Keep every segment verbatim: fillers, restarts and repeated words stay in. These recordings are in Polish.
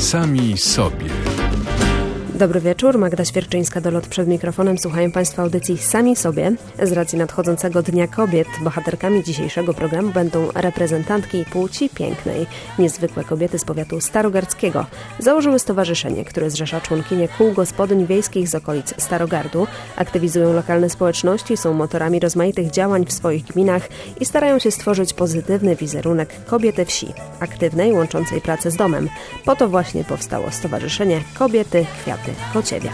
Sami sobie. Dobry wieczór, Magda Świerczyńska-Dolot przed mikrofonem. Słuchają Państwo audycji Sami sobie. Z racji nadchodzącego Dnia Kobiet bohaterkami dzisiejszego programu będą reprezentantki płci pięknej. Niezwykłe kobiety z powiatu starogardzkiego założyły stowarzyszenie, które zrzesza członkinie kół gospodyń wiejskich z okolic Starogardu, aktywizują lokalne społeczności, są motorami rozmaitych działań w swoich gminach i starają się stworzyć pozytywny wizerunek kobiety wsi, aktywnej, łączącej pracę z domem. Po to właśnie powstało stowarzyszenie Kobiety Kwiaty Kociewia.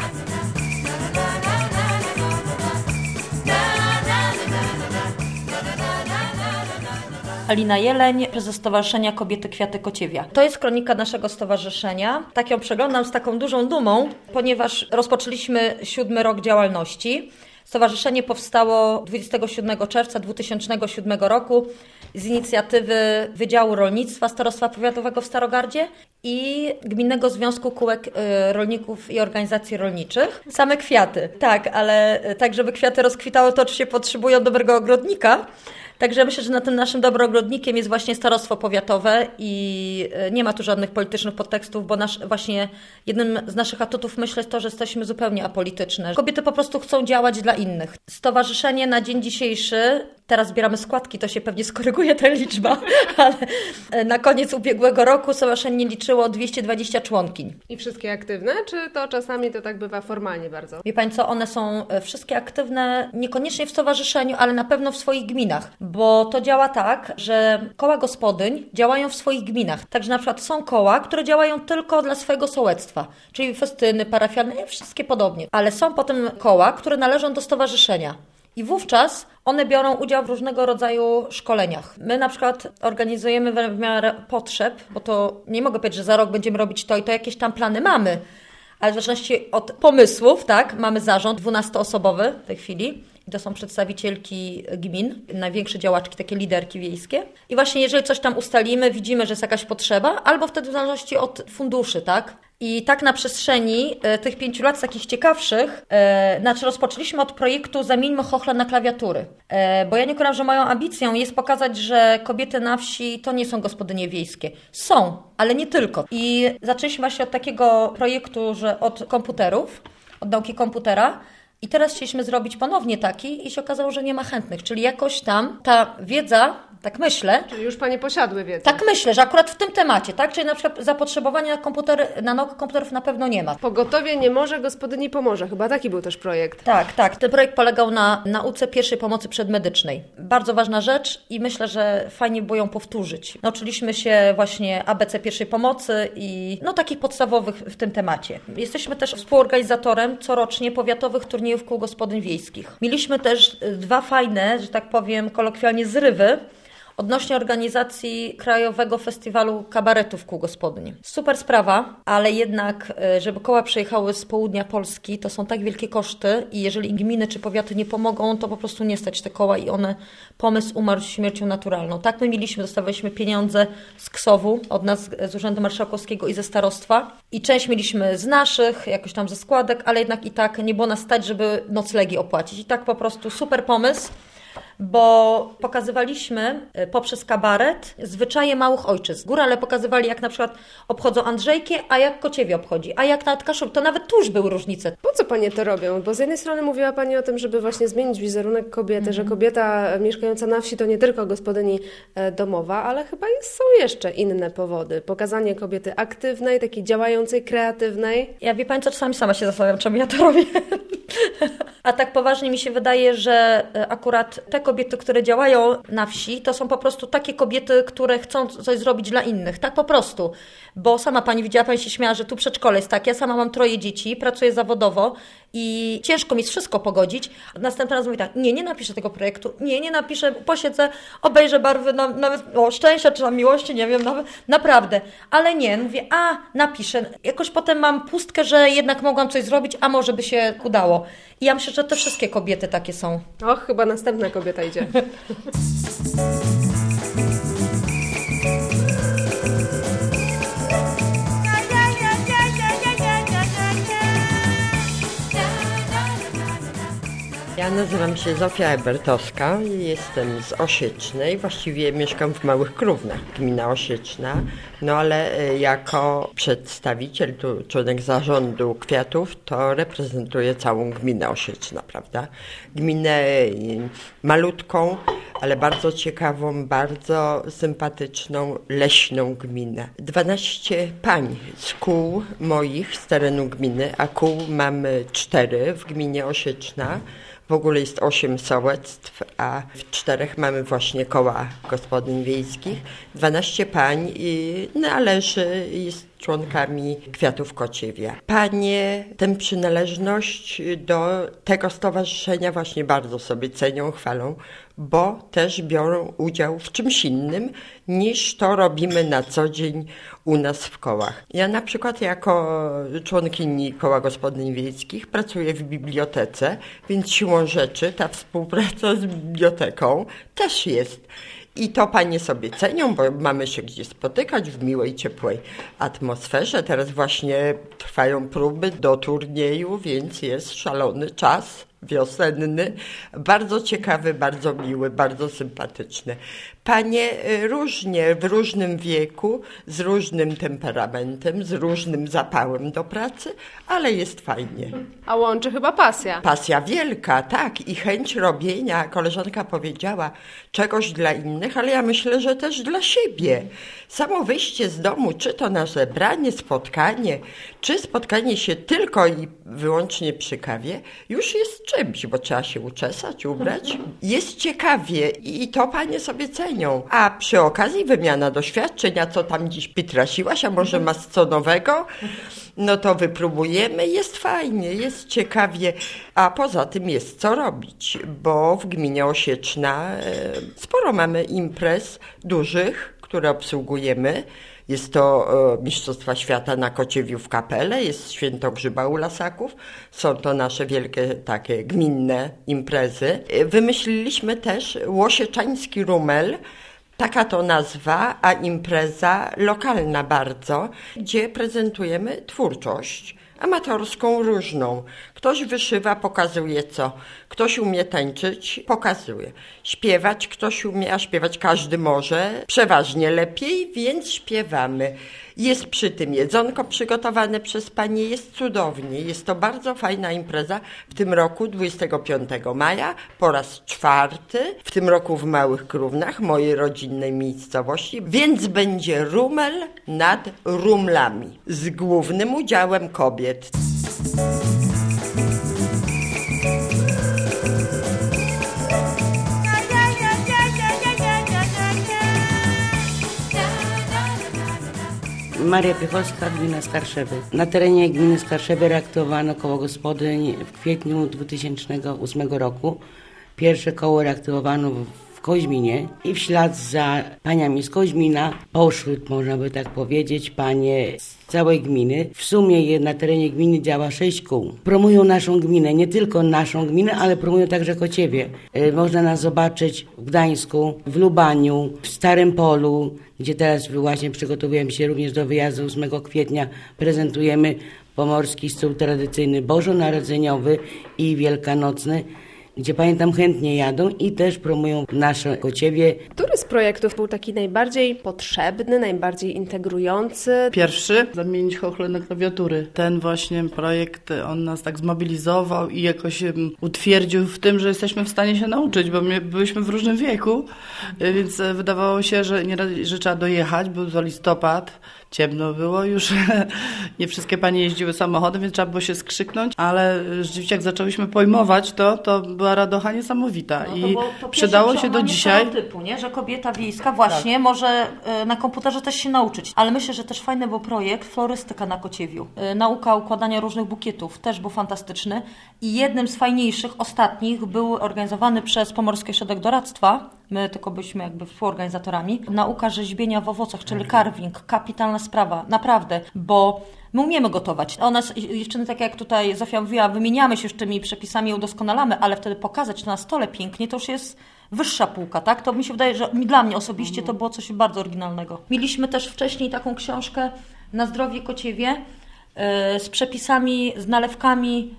Alina Jeleń, prezes Stowarzyszenia Kobiety Kwiaty Kociewia. To jest kronika naszego stowarzyszenia. Tak ją przeglądam z taką dużą dumą, ponieważ rozpoczęliśmy siódmy rok działalności. Stowarzyszenie powstało dwudziestego siódmego czerwca dwa tysiące siódmego roku z inicjatywy Wydziału Rolnictwa Starostwa Powiatowego w Starogardzie i Gminnego Związku Kółek Rolników i Organizacji Rolniczych. Same kwiaty, tak, ale tak, żeby kwiaty rozkwitały, to oczywiście potrzebują dobrego ogrodnika. Także myślę, że na tym naszym dobrym ogrodnikiem jest właśnie starostwo powiatowe i nie ma tu żadnych politycznych podtekstów, bo nasz, właśnie jednym z naszych atutów myślę jest to, że jesteśmy zupełnie apolityczne. Kobiety po prostu chcą działać dla innych. Stowarzyszenie na dzień dzisiejszy, teraz zbieramy składki, to się pewnie skoryguje ta liczba, ale na koniec ubiegłego roku stowarzyszenie liczyło dwieście dwadzieścia członkiń. I wszystkie aktywne, czy to czasami to tak bywa formalnie bardzo? Wie Pani co, one są wszystkie aktywne, niekoniecznie w stowarzyszeniu, ale na pewno w swoich gminach. Bo to działa tak, że koła gospodyń działają w swoich gminach. Także na przykład są koła, które działają tylko dla swojego sołectwa, czyli festyny parafialne, wszystkie podobnie. Ale są potem koła, które należą do stowarzyszenia. I wówczas one biorą udział w różnego rodzaju szkoleniach. My na przykład organizujemy w miarę potrzeb, bo to nie mogę powiedzieć, że za rok będziemy robić to i to, jakieś tam plany mamy. Ale w zależności od pomysłów, tak, mamy zarząd dwunastoosobowy w tej chwili. To są przedstawicielki gmin, największe działaczki, takie liderki wiejskie. I właśnie jeżeli coś tam ustalimy, widzimy, że jest jakaś potrzeba, albo wtedy w zależności od funduszy, tak? I tak na przestrzeni e, tych pięciu lat takich ciekawszych, e, znaczy rozpoczęliśmy od projektu Zamieńmy chochle na klawiatury. E, bo ja nie ukrywam, że moją ambicją jest pokazać, że kobiety na wsi to nie są gospodynie wiejskie. Są, ale nie tylko. I zaczęliśmy właśnie od takiego projektu, że od komputerów, od nauki komputera. I teraz chcieliśmy zrobić ponownie taki i się okazało, że nie ma chętnych. Czyli jakoś tam ta wiedza, tak myślę... Czyli już Panie posiadły wiedzę. Tak myślę, że akurat w tym temacie, tak? Czyli na przykład zapotrzebowania na komputery, na naukę komputerów na pewno nie ma. Pogotowie nie może, gospodyni pomoże. Chyba taki był też projekt. Tak, tak. Ten projekt polegał na nauce pierwszej pomocy przedmedycznej. Bardzo ważna rzecz i myślę, że fajnie było ją powtórzyć. Nauczyliśmy się właśnie A B C pierwszej pomocy i no takich podstawowych w tym temacie. Jesteśmy też współorganizatorem corocznie powiatowych turniejów kół gospodyń wiejskich. Mieliśmy też dwa fajne, że tak powiem kolokwialnie, zrywy odnośnie organizacji Krajowego Festiwalu Kabaretów Kół Gospodyń. Super sprawa, ale jednak, żeby koła przyjechały z południa Polski, to są tak wielkie koszty i jeżeli gminy czy powiaty nie pomogą, to po prostu nie stać te koła i one, pomysł umarł śmiercią naturalną. Tak my mieliśmy, dostawaliśmy pieniądze z K S O W-u, od nas z Urzędu Marszałkowskiego i ze starostwa i część mieliśmy z naszych, jakoś tam ze składek, ale jednak i tak nie było nas stać, żeby noclegi opłacić. I tak po prostu super pomysł. Bo pokazywaliśmy poprzez kabaret zwyczaje małych ojczyzn. Górale pokazywali, jak na przykład obchodzą Andrzejkie, a jak Kociewie obchodzi, a jak nawet Kaszub. To nawet tu już były różnice. Po co Panie to robią? Bo z jednej strony mówiła Pani o tym, żeby właśnie zmienić wizerunek kobiety, mm. że kobieta mieszkająca na wsi to nie tylko gospodyni domowa, ale chyba jest, są jeszcze inne powody. Pokazanie kobiety aktywnej, takiej działającej, kreatywnej. Ja wie Pani co, czasami sama się zastanawiam, czemu ja to robię. A tak poważnie mi się wydaje, że akurat te kobiety, które działają na wsi, to są po prostu takie kobiety, które chcą coś zrobić dla innych. Tak po prostu. Bo sama Pani widziała, Pani się śmiała, że tu przedszkole jest tak. Ja sama mam troje dzieci, pracuję zawodowo i ciężko mi jest wszystko pogodzić. Następny raz mówię tak, nie, nie napiszę tego projektu, nie, nie napiszę, posiedzę, obejrzę barwy, na, nawet o szczęścia czy na miłości, nie wiem, nawet, naprawdę. Ale nie, mówię, a napiszę. Jakoś potem mam pustkę, że jednak mogłam coś zrobić, a może by się udało. I ja myślę, że te wszystkie kobiety takie są. Och, chyba następna kobieta idzie. Ja Ja nazywam się Zofia Ebertowska, jestem z Osiecznej, właściwie mieszkam w Małych Krównach, gmina Osieczna, no ale jako przedstawiciel, tu członek zarządu Kwiatów, to reprezentuję całą gminę Osieczna, prawda? Gminę malutką, ale bardzo ciekawą, bardzo sympatyczną, leśną gminę. dwanaście pań z kół moich z terenu gminy, a kół mamy cztery w gminie Osieczna. W ogóle jest osiem sołectw, a w czterech mamy właśnie koła gospodyń wiejskich. dwanaście pań i należy, jest członkami Kwiatów Kociewia. Panie tę przynależność do tego stowarzyszenia właśnie bardzo sobie cenią, chwalą, bo też biorą udział w czymś innym niż to robimy na co dzień u nas w kołach. Ja na przykład jako członkini Koła Gospodyń Wiejskich pracuję w bibliotece, więc siłą rzeczy ta współpraca z biblioteką też jest. I to panie sobie cenią, bo mamy się gdzie spotykać w miłej, ciepłej atmosferze. Teraz właśnie trwają próby do turnieju, więc jest szalony czas wiosenny, bardzo ciekawy, bardzo miły, bardzo sympatyczny. Panie różnie, w różnym wieku, z różnym temperamentem, z różnym zapałem do pracy, ale jest fajnie. A łączy chyba pasja. Pasja wielka, tak, i chęć robienia, koleżanka powiedziała, czegoś dla innych, ale ja myślę, że też dla siebie. Samo wyjście z domu, czy to na zebranie, spotkanie, czy spotkanie się tylko i wyłącznie przy kawie, już jest czymś, bo trzeba się uczesać, ubrać. Jest ciekawie i to panie sobie cenią. A przy okazji wymiana doświadczeń, a co tam dziś pitrasiłaś, a może masz co nowego? No to wypróbujemy, jest fajnie, jest ciekawie, a poza tym jest co robić, bo w gminie Osieczna e, sporo mamy imprez dużych, które obsługujemy. Jest to e, Mistrzostwa Świata na Kociewiu w Kapele, jest Święto Grzyba u Lasaków. Są to nasze wielkie takie gminne imprezy. E, wymyśliliśmy też Łosieczański Rumel, taka to nazwa, a impreza lokalna bardzo, gdzie prezentujemy twórczość amatorską różną. Ktoś wyszywa, pokazuje co. Ktoś umie tańczyć, pokazuje. Śpiewać ktoś umie, a śpiewać każdy może. Przeważnie lepiej, więc śpiewamy. Jest przy tym jedzonko przygotowane przez panie, jest cudownie. Jest to bardzo fajna impreza. W tym roku dwudziestego piątego maja po raz czwarty, w tym roku w Małych Krównach, mojej rodzinnej miejscowości, więc będzie rumel nad rumlami z głównym udziałem kobiet. Maria Piechowska, gmina Skarszewy. Na terenie gminy Skarszewy reaktywowano koło gospodyń w kwietniu dwa tysiące ósmego roku. Pierwsze koło reaktywowano w Koźminie i w ślad za paniami z Koźmina poszły, można by tak powiedzieć, panie z całej gminy. W sumie na terenie gminy działa sześć kół. Promują naszą gminę, nie tylko naszą gminę, ale promują także Kociewie. Można nas zobaczyć w Gdańsku, w Lubaniu, w Starym Polu, gdzie teraz właśnie przygotowujemy się również do wyjazdu ósmego kwietnia. Prezentujemy pomorski stół tradycyjny bożonarodzeniowy i wielkanocny, gdzie pamiętam chętnie jadą i też promują nasze Kociewie. Który z projektów był taki najbardziej potrzebny, najbardziej integrujący? Pierwszy, zamienić chochle na klawiatury. Ten właśnie projekt, on nas tak zmobilizował i jakoś utwierdził w tym, że jesteśmy w stanie się nauczyć, bo my byliśmy w różnym wieku, więc wydawało się, że, nie, że trzeba dojechać, był to listopad, ciemno było już, nie wszystkie panie jeździły samochodem, więc trzeba było się skrzyknąć, ale rzeczywiście jak zaczęłyśmy pojmować to, to była radocha niesamowita no to i to przydało się do dzisiaj. Typu, nie? Że kobieta wiejska właśnie tak. może na komputerze też się nauczyć, ale myślę, że też fajny był projekt florystyka na Kociewiu. Nauka układania różnych bukietów też był fantastyczny i jednym z fajniejszych, ostatnich był organizowany przez Pomorski Ośrodek Doradztwa. My tylko byliśmy jakby współorganizatorami. Nauka rzeźbienia w owocach, czyli carving. Kapitalna sprawa, naprawdę, bo my umiemy gotować. O nas, dziewczyny, tak jak tutaj Zofia mówiła, wymieniamy się już tymi przepisami, udoskonalamy, ale wtedy pokazać to na stole pięknie, to już jest wyższa półka, tak? To mi się wydaje, że dla mnie osobiście to było coś bardzo oryginalnego. Mieliśmy też wcześniej taką książkę Na zdrowie Kociewie z przepisami, z nalewkami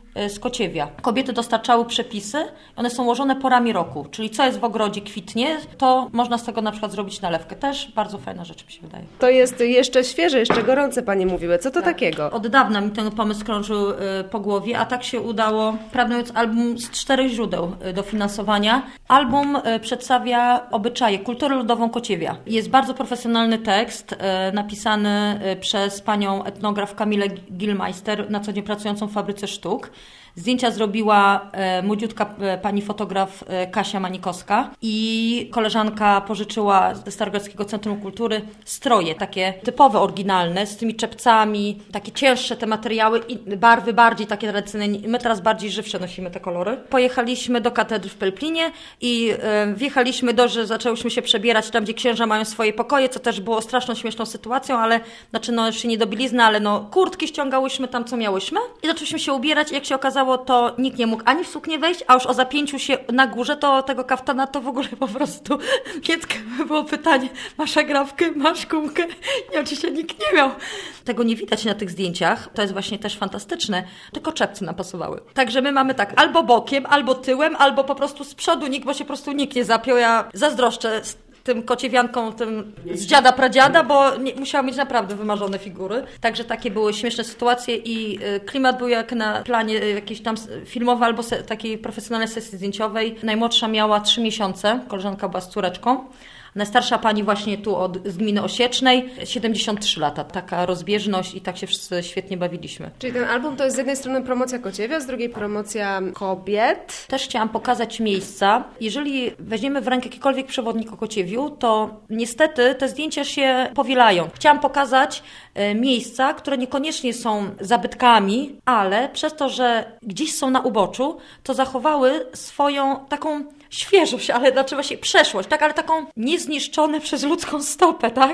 z Kociewia. Kobiety dostarczały przepisy, one są ułożone porami roku, czyli co jest w ogrodzie kwitnie, to można z tego na przykład zrobić nalewkę. Też bardzo fajna rzecz mi się wydaje. To jest jeszcze świeże, jeszcze gorące, Panie mówiły. Co to tak. takiego? Od dawna mi ten pomysł krążył po głowie, a tak się udało. Prawdę mówiąc, album z czterech źródeł dofinansowania. Album przedstawia obyczaje, kulturę ludową Kociewia. Jest bardzo profesjonalny tekst, napisany przez panią etnograf Kamilę Gilmeister, na co dzień pracującą w Fabryce Sztuk. Zdjęcia zrobiła e, młodziutka e, pani fotograf e, Kasia Manikowska i koleżanka pożyczyła ze Starogardzkiego Centrum Kultury stroje, takie typowe, oryginalne, z tymi czepcami, takie cięższe te materiały i barwy bardziej takie tradycyjne. My teraz bardziej żywsze nosimy te kolory. Pojechaliśmy do katedry w Pelplinie i e, wjechaliśmy do, że zaczęłyśmy się przebierać tam, gdzie księża mają swoje pokoje, co też było straszną, śmieszną sytuacją, ale znaczy no jeszcze nie do bielizny, ale no kurtki ściągałyśmy tam, co miałyśmy i zaczęliśmy się ubierać i jak się okazało, to nikt nie mógł ani w suknię wejść, a już o zapięciu się na górze to tego kaftana to w ogóle po prostu więc było pytanie, masz agrafkę, masz gumkę? I oczywiście nikt nie miał. Tego nie widać na tych zdjęciach, to jest właśnie też fantastyczne, tylko czepce nam pasowały. Także my mamy tak albo bokiem, albo tyłem, albo po prostu z przodu nikt, bo się po prostu nikt nie zapiął. Ja zazdroszczę tym kociewianką, tym z dziada pradziada, bo nie, musiała mieć naprawdę wymarzone figury. Także takie były śmieszne sytuacje i y, klimat był jak na planie y, jakiejś tam filmowej albo se, takiej profesjonalnej sesji zdjęciowej. Najmłodsza miała trzy miesiące, koleżanka była z córeczką. Najstarsza pani właśnie tu od, z gminy Osiecznej, siedemdziesiąt trzy lata. Taka rozbieżność i tak się wszyscy świetnie bawiliśmy. Czyli ten album to jest z jednej strony promocja Kociewia, z drugiej promocja kobiet. Też chciałam pokazać miejsca. Jeżeli weźmiemy w rękę jakikolwiek przewodnik o Kociewiu, to niestety te zdjęcia się powielają. Chciałam pokazać e, miejsca, które niekoniecznie są zabytkami, ale przez to, że gdzieś są na uboczu, to zachowały swoją taką świeżość, ale znaczy właśnie przeszłość, tak, ale taką niezniszczone przez ludzką stopę, tak?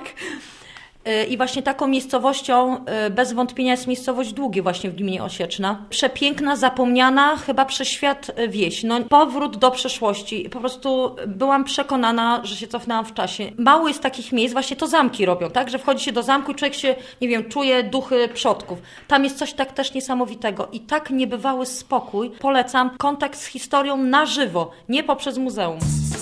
I właśnie taką miejscowością bez wątpienia jest miejscowość Długie właśnie w gminie Osieczna. Przepiękna, zapomniana chyba przez świat wieś. No, powrót do przeszłości. Po prostu byłam przekonana, że się cofnęłam w czasie. Mało jest takich miejsc, właśnie to zamki robią, tak? Że wchodzi się do zamku i człowiek się, nie wiem, czuje duchy przodków. Tam jest coś tak też niesamowitego i tak niebywały spokój. Polecam kontakt z historią na żywo, nie poprzez muzeum.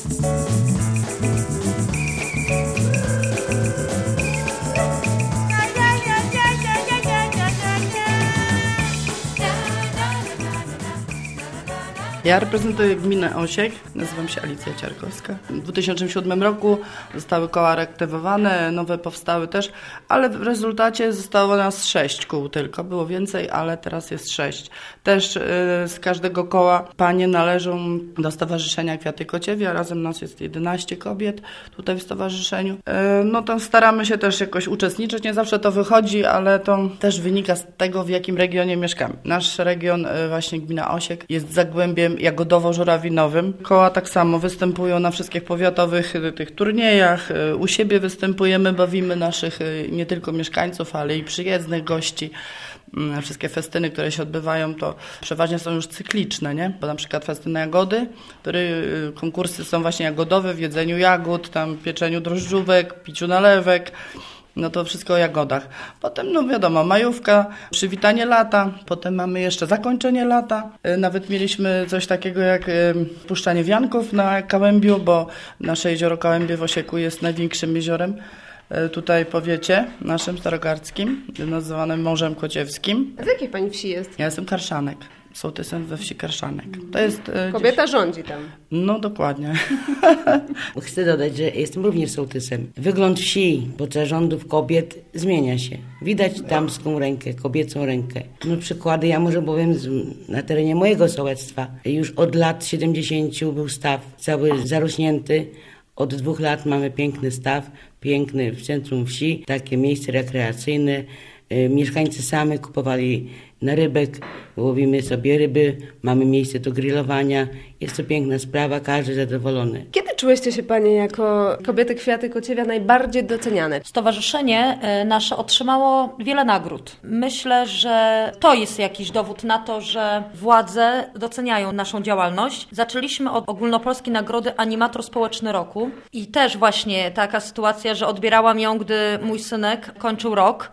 Ja reprezentuję gminę Osiek, nazywam się Alicja Ciarkowska. W dwa tysiące siódmym roku zostały koła reaktywowane, nowe powstały też, ale w rezultacie zostało nas sześć kół tylko. Było więcej, ale teraz jest sześć. Też yy, z każdego koła panie należą do Stowarzyszenia Kwiaty Kociewia. Razem nas jest jedenaście kobiet tutaj w stowarzyszeniu. Yy, no to staramy się też jakoś uczestniczyć. Nie zawsze to wychodzi, ale to też wynika z tego, w jakim regionie mieszkamy. Nasz region, yy, właśnie gmina Osiek, jest zagłębiem jagodowo-żurawinowym. Koła tak samo występują na wszystkich powiatowych tych turniejach. U siebie występujemy, bawimy naszych nie tylko mieszkańców, ale i przyjezdnych gości. Wszystkie festyny, które się odbywają, to przeważnie są już cykliczne, nie? Bo na przykład festyny jagody, które konkursy są właśnie jagodowe w jedzeniu jagód, tam pieczeniu drożdżówek, piciu nalewek. No to wszystko o jagodach. Potem, no wiadomo, majówka, przywitanie lata, potem mamy jeszcze zakończenie lata. Nawet mieliśmy coś takiego jak puszczanie wianków na Kałębiu, bo nasze jezioro Kałębie w Osieku jest największym jeziorem tutaj w powiecie naszym starogardzkim, nazywanym Morzem Kociewskim. A z jakiej pani wsi jest? Ja jestem Karszanek. Sołtysem we wsi Karszanek. To jest, e, Kobieta gdzieś... rządzi tam. No dokładnie. Chcę dodać, że jestem również sołtysem. Wygląd wsi podczas rządów kobiet zmienia się. Widać damską rękę, kobiecą rękę. No przykłady, ja może powiem z, na terenie mojego sołectwa. Już od lat siedemdziesięciu był staw cały zarośnięty. Od dwóch lat mamy piękny staw, piękny w centrum wsi, takie miejsce rekreacyjne. Mieszkańcy sami kupowali narybek, łowimy sobie ryby, mamy miejsce do grillowania. Jest to piękna sprawa, każdy zadowolony. Kiedy czułyście się panie jako kobiety Kwiaty Kociewia najbardziej doceniane? Stowarzyszenie nasze otrzymało wiele nagród. Myślę, że to jest jakiś dowód na to, że władze doceniają naszą działalność. Zaczęliśmy od ogólnopolskiej nagrody Animator Społeczny Roku i też właśnie taka sytuacja, że odbierałam ją, gdy mój synek kończył rok.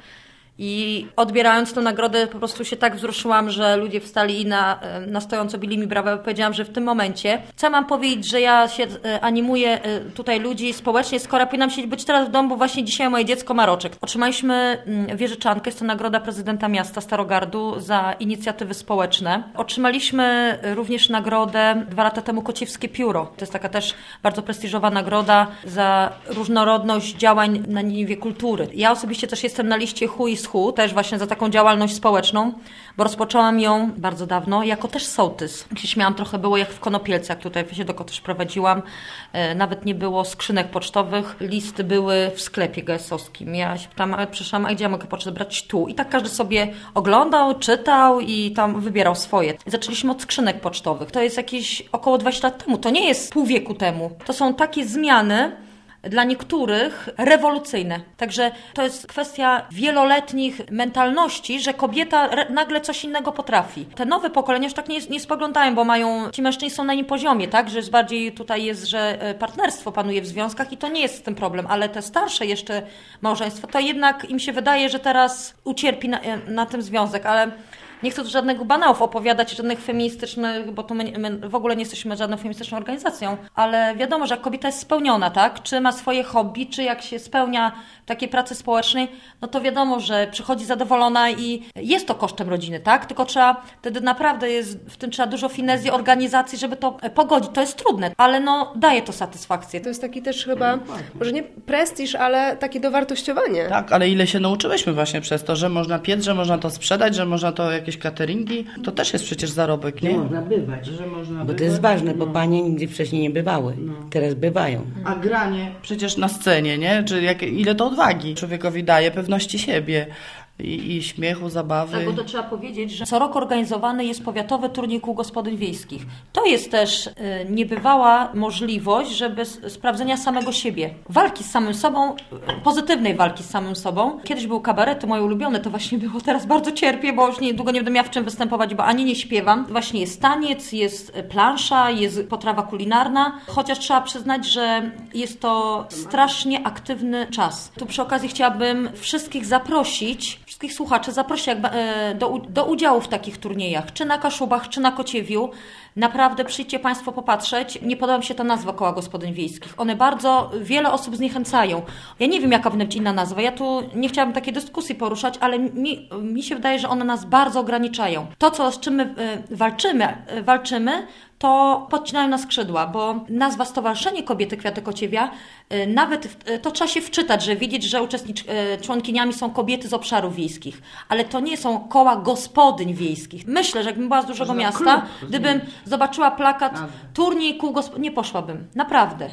I odbierając tę nagrodę po prostu się tak wzruszyłam, że ludzie wstali i na, na stojąco bili mi brawa. Powiedziałam, że w tym momencie, co mam powiedzieć, że ja się animuję tutaj ludzi społecznie, skoro powinnam się być teraz w domu, bo właśnie dzisiaj moje dziecko ma roczek. Otrzymaliśmy wieżyczankę, jest to nagroda prezydenta miasta Starogardu za inicjatywy społeczne. Otrzymaliśmy również nagrodę dwa lata temu Kociewskie Pióro. To jest taka też bardzo prestiżowa nagroda za różnorodność działań na niwie kultury. Ja osobiście też jestem na liście Hu i Schu, też właśnie za taką działalność społeczną, bo rozpoczęłam ją bardzo dawno, jako też sołtys. Się śmiałam trochę, było jak w Konopielcach, tutaj się do też prowadziłam. E, nawet nie było skrzynek pocztowych, listy były w sklepie G S owskim. Ja się tam przyszłam, a gdzie ja mogę pocztę brać? Tu. I tak każdy sobie oglądał, czytał i tam wybierał swoje. Zaczęliśmy od skrzynek pocztowych. To jest jakieś około dwadzieścia lat temu. To nie jest pół wieku temu. To są takie zmiany, dla niektórych rewolucyjne. Także to jest kwestia wieloletnich mentalności, że kobieta nagle coś innego potrafi. Te nowe pokolenia już tak nie, nie spoglądają, bo mają, ci mężczyźni są na innym poziomie, tak? Że jest bardziej tutaj jest, że partnerstwo panuje w związkach i to nie jest z tym problem, ale te starsze jeszcze małżeństwa, to jednak im się wydaje, że teraz ucierpi na, na tym związek, ale nie chcę tu żadnych banałów opowiadać, żadnych feministycznych, bo to my, my w ogóle nie jesteśmy żadną feministyczną organizacją, ale wiadomo, że jak kobieta jest spełniona, tak? Czy ma swoje hobby, czy jak się spełnia w takiej pracy społecznej, no to wiadomo, że przychodzi zadowolona i jest to kosztem rodziny, tak? Tylko trzeba, wtedy naprawdę jest, w tym trzeba dużo finezji, organizacji, żeby to pogodzić. To jest trudne, ale no daje to satysfakcję. To jest taki też chyba, może nie prestiż, ale takie dowartościowanie. Tak, ale ile się nauczyłyśmy właśnie przez to, że można piec, że można to sprzedać, że można to jakieś cateringi, to też jest przecież zarobek, nie? Nie można bywać, że można bo bywać. to jest ważne, bo No. panie nigdy wcześniej nie bywały, No. teraz bywają. A granie przecież na scenie, nie? Czy jak, ile to odwagi człowiekowi daje, pewności siebie i, i śmiechu, zabawy. Tak, bo to trzeba powiedzieć, że co rok organizowany jest powiatowy turniej kół gospodyń wiejskich. To jest też y, niebywała możliwość, żeby s- sprawdzenia samego siebie. Walki z samym sobą, y, pozytywnej walki z samym sobą. Kiedyś były kabarety moje ulubione, to właśnie było, teraz bardzo cierpię, bo już niedługo nie będę miała w czym występować, bo ani nie śpiewam. Właśnie jest taniec, jest plansza, jest potrawa kulinarna, chociaż trzeba przyznać, że jest to strasznie aktywny czas. Tu przy okazji chciałabym wszystkich zaprosić, wszystkich słuchaczy zaprosić jak, e, do, do udziału w takich turniejach, czy na Kaszubach, czy na Kociewiu. Naprawdę przyjdźcie Państwo popatrzeć. Nie podoba mi się ta nazwa Koła Gospodyń Wiejskich. One bardzo, wiele osób zniechęcają. Ja nie wiem, jaka powinna być inna nazwa. Ja tu nie chciałabym takiej dyskusji poruszać, ale mi, mi się wydaje, że one nas bardzo ograniczają. To, co, z czym my y, walczymy, y, walczymy, to podcinają na skrzydła, bo nazwa Stowarzyszenie Kobiety Kwiaty Kociewia, y, nawet w, y, to trzeba się wczytać, że widzieć, że uczestnicz, y, członkiniami są kobiety z obszarów wiejskich, ale to nie są koła gospodyń wiejskich. Myślę, że jakbym była z dużego miasta, gdybym zobaczyła plakat turniej kół gospodyń, nie poszłabym, naprawdę,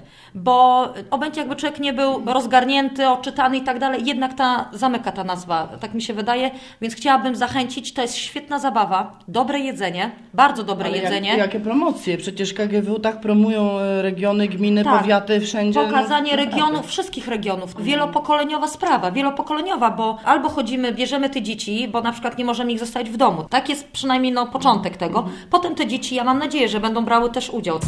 bo obojętnie jakby człowiek nie był rozgarnięty, oczytany i tak dalej, jednak ta zamyka ta nazwa, tak mi się wydaje, więc chciałabym zachęcić, to jest świetna zabawa, dobre jedzenie, bardzo dobre Ale jedzenie. Jak, jakie promocje? Przecież K G W tak promują regiony, gminy, Tak. powiaty, wszędzie. Pokazanie no, regionów, naprawdę. wszystkich regionów. Wielopokoleniowa sprawa, wielopokoleniowa, bo albo chodzimy, bierzemy te dzieci, bo na przykład nie możemy ich zostawić w domu. Tak jest przynajmniej no, początek tego. Potem te dzieci, ja mam nadzieję, że będą brały też udział.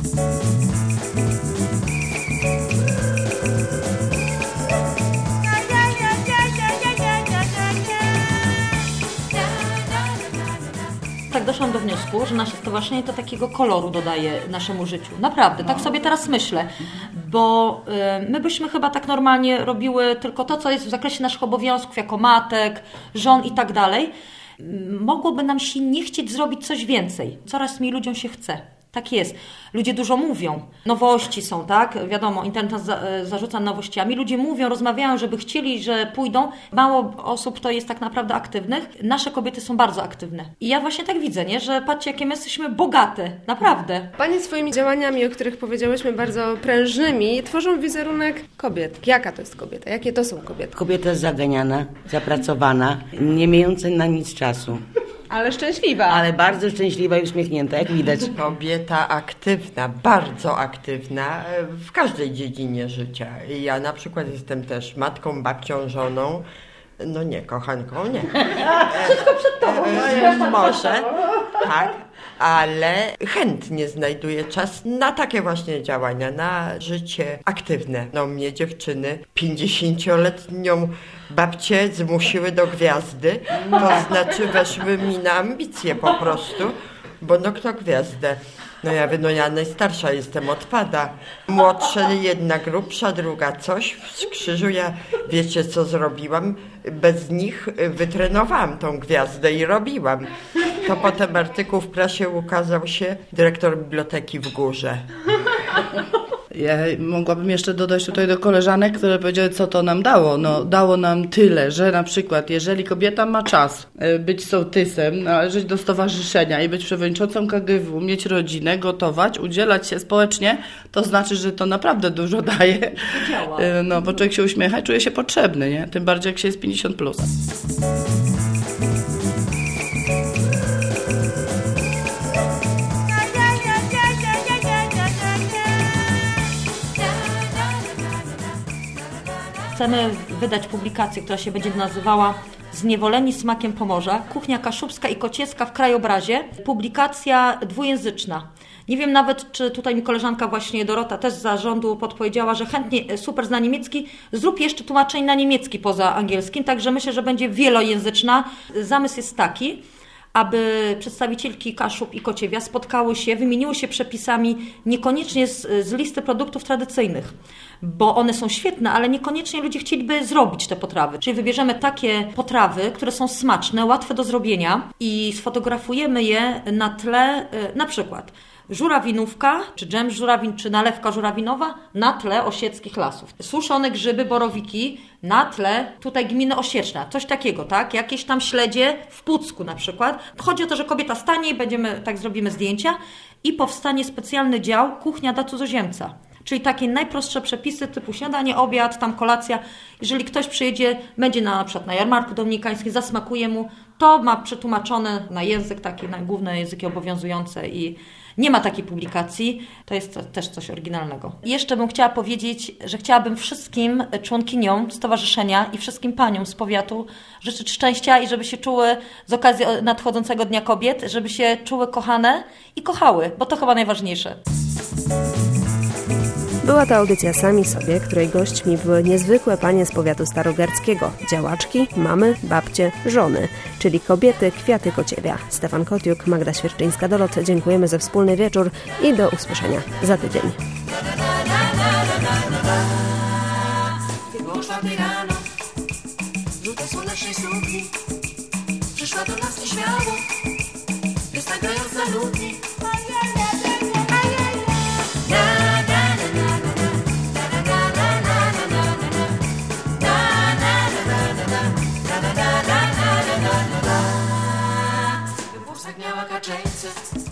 Tak doszłam do wniosku, że nasze stowarzyszenie to takiego koloru dodaje naszemu życiu. Naprawdę, tak sobie teraz myślę, bo y, my byśmy chyba tak normalnie robiły tylko to, co jest w zakresie naszych obowiązków jako matek, żon i tak dalej. Mogłoby nam się nie chcieć zrobić coś więcej. Coraz mniej ludziom się chce. Tak jest. Ludzie dużo mówią. Nowości są, tak? Wiadomo, internet nas za, zarzuca nowościami. Ludzie mówią, rozmawiają, żeby chcieli, że pójdą. Mało osób to jest tak naprawdę aktywnych. Nasze kobiety są bardzo aktywne. I ja właśnie tak widzę, nie? Że patrzcie, jakie my jesteśmy bogate. Naprawdę. Panie swoimi działaniami, o których powiedziałyśmy, bardzo prężnymi, tworzą wizerunek kobiet. Jaka to jest kobieta? Jakie to są kobiety? Kobieta zaganiana, zapracowana, nie mająca na nic czasu, Ale szczęśliwa. ale bardzo szczęśliwa i uśmiechnięta, jak widać. Kobieta aktywna, bardzo aktywna e, w każdej dziedzinie życia. I ja na przykład jestem też matką, babcią, żoną. No nie, kochanką, nie. Wszystko przed tobą. E, może, tak. ale chętnie znajduję czas na takie właśnie działania, na życie aktywne. No mnie dziewczyny pięćdziesięcioletnią babcię zmusiły do gwiazdy, to znaczy weszły mi na ambicje po prostu, bo no kto gwiazdę? No ja, no ja najstarsza jestem, odpada. Młodsza jedna grubsza, druga coś. W krzyżu ja, wiecie co zrobiłam? Bez nich wytrenowałam tą gwiazdę i robiłam. To potem artykuł w prasie ukazał się dyrektor biblioteki w Górze. Ja mogłabym jeszcze dodać tutaj do koleżanek, które powiedziały, co to nam dało. No, dało nam tyle, że na przykład, jeżeli kobieta ma czas być sołtysem, należeć do stowarzyszenia i być przewodniczącą K G W, mieć rodzinę, gotować, udzielać się społecznie, to znaczy, że to naprawdę dużo daje. No, bo człowiek się uśmiecha i czuje się potrzebny, nie? Tym bardziej, jak się jest pięćdziesiąt plus. Chcemy wydać publikację, która się będzie nazywała Zniewoleni smakiem Pomorza. Kuchnia kaszubska i kociecka w krajobrazie. Publikacja dwujęzyczna. Nie wiem nawet, czy tutaj mi koleżanka właśnie Dorota też z zarządu podpowiedziała, że chętnie, super zna niemiecki, zrób jeszcze tłumaczeń na niemiecki poza angielskim, także myślę, że będzie wielojęzyczna. Zamysł jest taki, aby przedstawicielki Kaszub i Kociewia spotkały się, wymieniły się przepisami niekoniecznie z, z listy produktów tradycyjnych, bo one są świetne, ale niekoniecznie ludzie chcieliby zrobić te potrawy. Czyli wybierzemy takie potrawy, które są smaczne, łatwe do zrobienia i sfotografujemy je na tle, na przykład żurawinówka, czy dżem żurawin, czy nalewka żurawinowa na tle osieckich lasów. Suszone grzyby, borowiki na tle tutaj gminy Osieczna. Coś takiego, tak? Jakieś tam śledzie w Pucku na przykład. Chodzi o to, że kobieta stanie i będziemy, tak zrobimy zdjęcia i powstanie specjalny dział kuchnia dla cudzoziemca. Czyli takie najprostsze przepisy typu śniadanie, obiad, tam kolacja. Jeżeli ktoś przyjedzie, będzie na, na przykład na jarmarku dominikańskim, zasmakuje mu, to ma przetłumaczone na język, takie na główne języki obowiązujące i nie ma takiej publikacji. To jest też coś oryginalnego. I jeszcze bym chciała powiedzieć, że chciałabym wszystkim członkiniom stowarzyszenia i wszystkim paniom z powiatu życzyć szczęścia i żeby się czuły z okazji nadchodzącego Dnia Kobiet, żeby się czuły kochane i kochały, bo to chyba najważniejsze. Była to audycja Sami sobie, której gośćmi były niezwykłe panie z powiatu starogardzkiego, działaczki, mamy, babcie, żony, czyli kobiety, kwiaty Kociewia. Stefan Kotiuk, Magda Świerczyńska-Dolot. Dziękujemy za wspólny wieczór i do usłyszenia za tydzień. Było czwartej rano, żółte słonecznej sukni, przyszła do nas nieśmiało, wystawiając za ludzi. We włosach miała kaczeńce,